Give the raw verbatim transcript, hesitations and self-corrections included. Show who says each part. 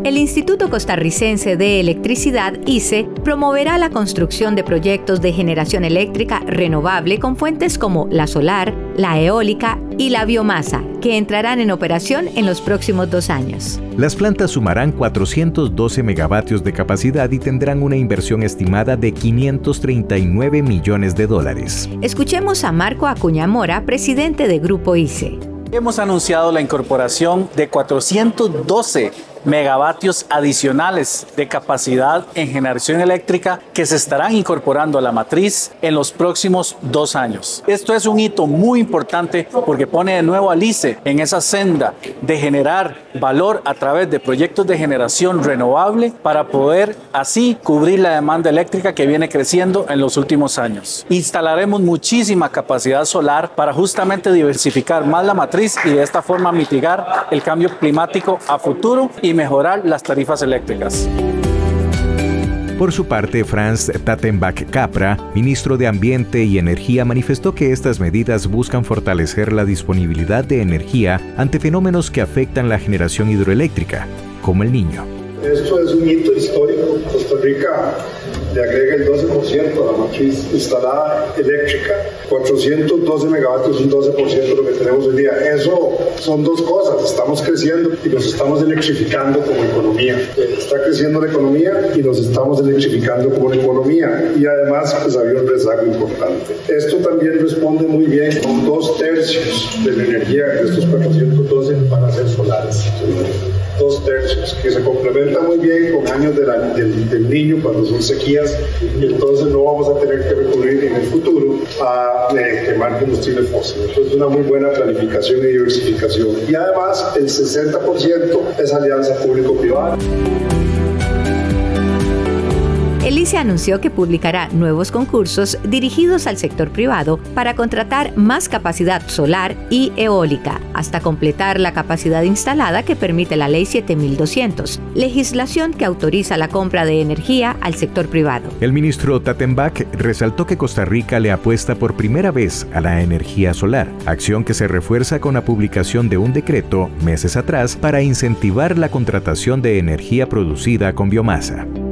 Speaker 1: El Instituto Costarricense de Electricidad, I C E, promoverá la construcción de proyectos de generación eléctrica renovable con fuentes como la solar, la eólica y la biomasa, que entrarán en operación en los próximos dos años.
Speaker 2: Las plantas sumarán cuatrocientos doce megavatios de capacidad y tendrán una inversión estimada de quinientos treinta y nueve millones de dólares.
Speaker 1: Escuchemos a Marco Acuña Mora, presidente de Grupo I C E.
Speaker 3: Hemos anunciado la incorporación de cuatrocientos doce megavatios adicionales de capacidad en generación eléctrica que se estarán incorporando a la matriz en los próximos dos años. Esto es un hito muy importante porque pone de nuevo al I C E en esa senda de generar valor a través de proyectos de generación renovable para poder así cubrir la demanda eléctrica que viene creciendo en los últimos años. Instalaremos muchísima capacidad solar para justamente diversificar más la matriz y de esta forma mitigar el cambio climático a futuro y mejorar las tarifas eléctricas.
Speaker 2: Por su parte, Frans Tattenbach Capra, ministro de Ambiente y Energía, manifestó que estas medidas buscan fortalecer la disponibilidad de energía ante fenómenos que afectan la generación hidroeléctrica, como el Niño.
Speaker 4: Esto es un hito histórico. Costa Rica le agrega el doce por ciento a la matriz instalada eléctrica, cuatrocientos doce megavatios, un doce por ciento de lo que tenemos hoy día. Eso son dos cosas, estamos creciendo y nos estamos electrificando como economía. Está creciendo la economía y nos estamos electrificando como economía. Y además, pues había un rezago importante. Esto también responde muy bien con dos tercios de la energía de estos cuatrocientos doce van a ser solares. Dos tercios, que se complementa muy bien con años de la, del, del Niño cuando son sequías y entonces no vamos a tener que recurrir en el futuro a eh, quemar combustible fósil. Entonces es una muy buena planificación y diversificación. Y además el sesenta por ciento es alianza público-privada.
Speaker 1: El I C E anunció que publicará nuevos concursos dirigidos al sector privado para contratar más capacidad solar y eólica, hasta completar la capacidad instalada que permite la Ley siete mil doscientos, legislación que autoriza la compra de energía al sector privado.
Speaker 2: El ministro Tattenbach resaltó que Costa Rica le apuesta por primera vez a la energía solar, acción que se refuerza con la publicación de un decreto meses atrás para incentivar la contratación de energía producida con biomasa.